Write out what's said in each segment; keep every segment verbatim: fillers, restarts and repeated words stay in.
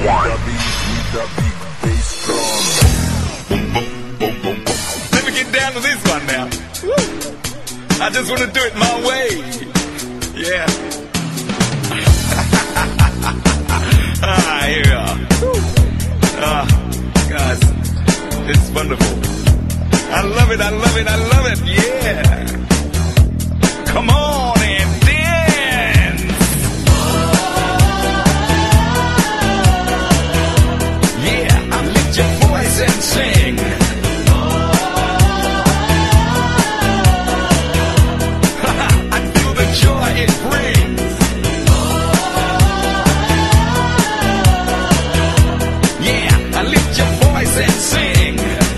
Let me get down to this one now. Woo. I just want to do it my way. Yeah. Ah, here we are. Ah, guys, it's wonderful. I love it, I love it, I love it. Yeah. Come on and dance. Yeah, I lift your voice and sing. I feel the joy it brings. Yeah, I lift your voice and sing.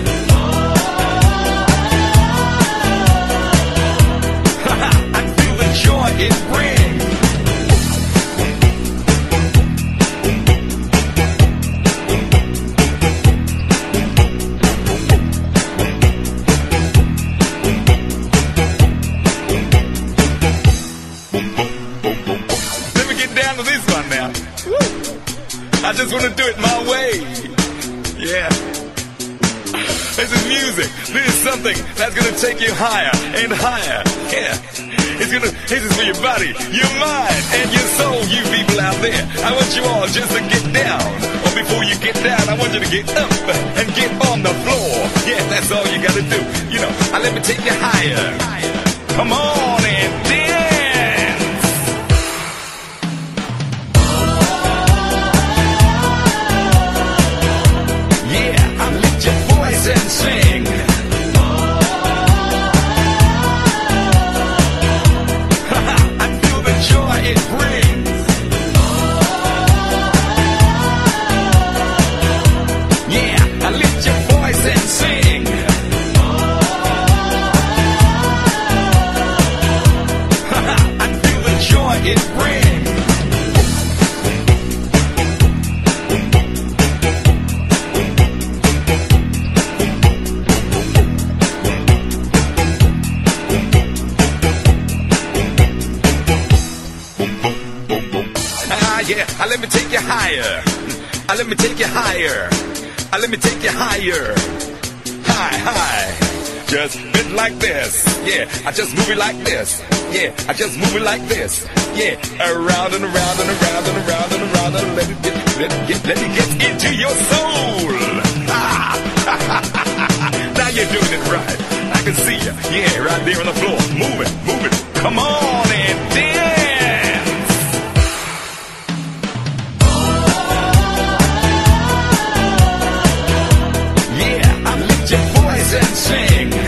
I feel the joy it brings. Let me get down to this one now. Woo. I just want to do it my way. Yeah. This is music. This is something that's going to take you higher and higher. Yeah. It's going to, this is for your body, your mind, and your soul, you people out there. I want you all just to get down. Or before you get down, I want you to get up and get on the floor. Yeah, that's all you got to do. You know, I let me take you higher. Come on and dance. Yeah, I lift your voice and sing. I feel the joy it brings. Yeah, I lift your voice and sing. I feel the joy it brings. Ah, yeah, ah, let me take you higher. Ah, let me take you higher. Ah, let me take you higher. High, high. Just bit like this. Yeah, I just move it like this. Yeah, I just move it like this. Yeah, around and around and around and around and around and let it get, let it get, let it get into your soul. Ah, now you're doing it right. I can see you. Yeah, right there on the floor. Move it, move it. Come on and dance. Yeah, I lift your voice and sing.